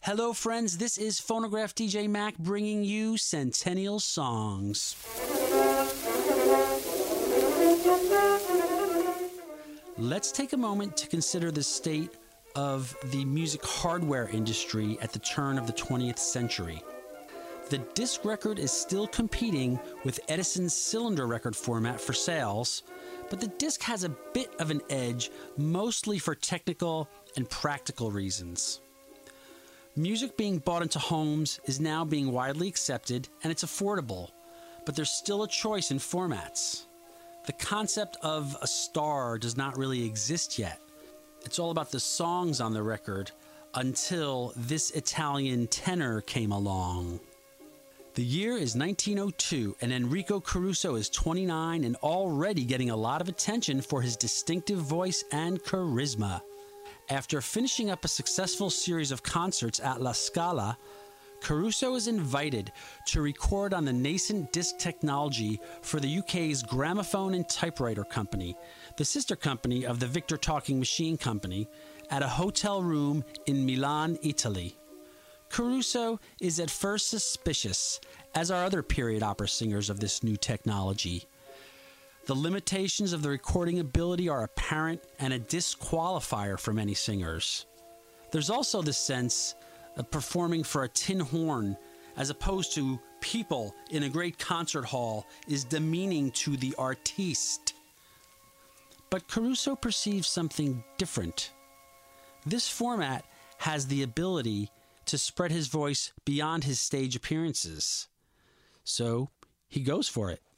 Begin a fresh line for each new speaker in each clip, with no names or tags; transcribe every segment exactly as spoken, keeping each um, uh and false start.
Hello, friends. This is Phonograph D J Mac bringing you Centennial Songs. Let's take a moment to consider the state of the music hardware industry at the turn of the twentieth century. The disc record is still competing with Edison's cylinder record format for sales, but the disc has a bit of an edge, mostly for technical and practical reasons. Music being bought into homes is now being widely accepted, and it's affordable, but there's still a choice in formats. The concept of a star does not really exist yet. It's all about the songs on the record until this Italian tenor came along. The year is nineteen oh two, and Enrico Caruso is twenty-nine and already getting a lot of attention for his distinctive voice and charisma. After finishing up a successful series of concerts at La Scala, Caruso is invited to record on the nascent disc technology for the U K's Gramophone and Typewriter Company, the sister company of the Victor Talking Machine Company, at a hotel room in Milan, Italy. Caruso is at first suspicious, as are other period opera singers of this new technology. The limitations of the recording ability are apparent and a disqualifier for many singers. There's also the sense of performing for a tin horn as opposed to people in a great concert hall is demeaning to the artiste. But Caruso perceives something different. This format has the ability to spread his voice beyond his stage appearances. So he goes for it.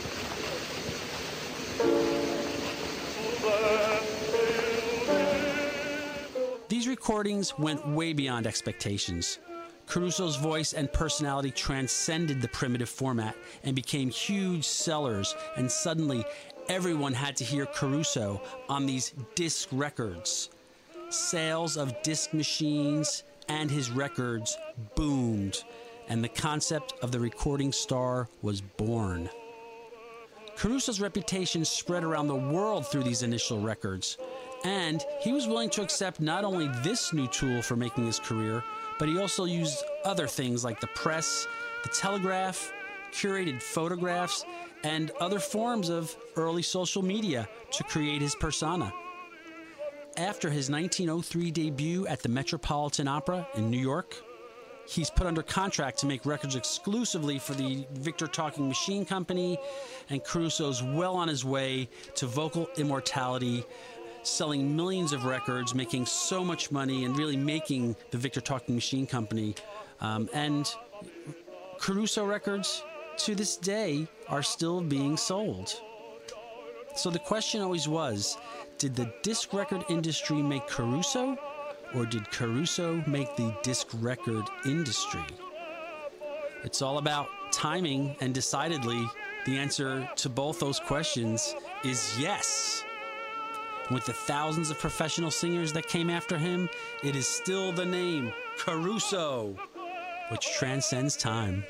These recordings went way beyond expectations. Caruso's voice and personality transcended the primitive format and became huge sellers, and suddenly everyone had to hear Caruso on these disc records. Sales of disc machines and his records boomed, and the concept of the recording star was born. Caruso's reputation spread around the world through these initial records, and he was willing to accept not only this new tool for making his career, but he also used other things like the press, the telegraph, curated photographs, and other forms of early social media to create his persona. After his nineteen oh three debut at the Metropolitan Opera in New York, he's put under contract to make records exclusively for the Victor Talking Machine Company, and Caruso's well on his way to vocal immortality, selling millions of records, making so much money, and really making the Victor Talking Machine Company. Um, and Caruso records, to this day, are still being sold. So the question always was, did the disc record industry make Caruso, or did Caruso make the disc record industry? It's all about timing, and decidedly, the answer to both those questions is yes. With the thousands of professional singers that came after him, it is still the name Caruso, which transcends time.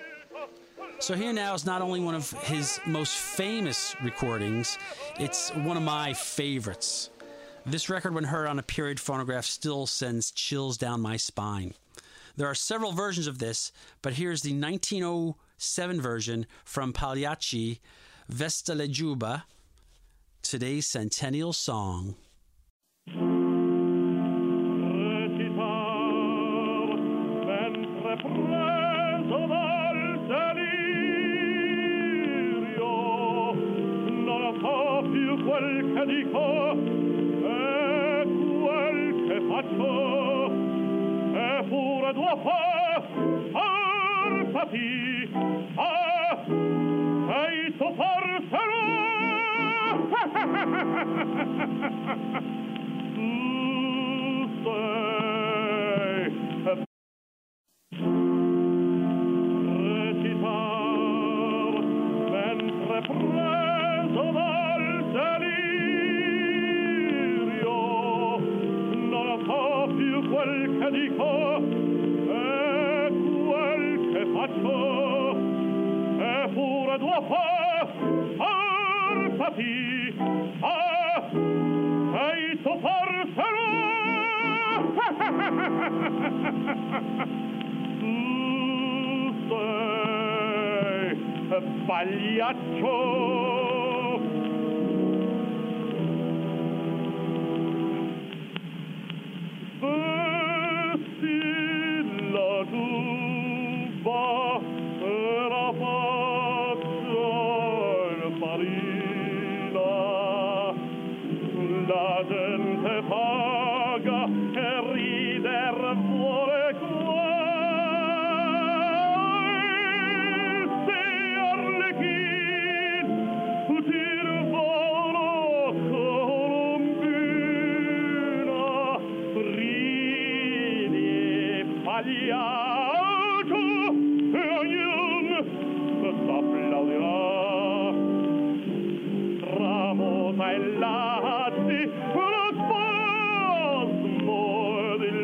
So here now is not only one of his most famous recordings, it's one of my favorites. This record, when heard on a period phonograph, still sends chills down my spine. There are several versions of this, but here's the nineteen oh seven version from Pagliacci, Vesta Legiuba, today's Centennial Song.
Quel che dico e quel che faccio e pure devo forzati ah sei tu forzerò tu sei recitar mentre preso dal quel che dico e quel che faccio e pure devo forzati ah sei tu forzerò pagliaccio. Vestilla giubba era fatta in farina, la gente paga e rider vuole qua. Se Arlecchino tir volo colombina, ridi pagliaccio e ognuno s'applaudirà. Tramonta e latti lo spasmo del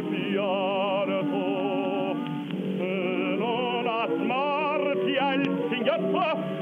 pianto e non asmartia il singhiozzo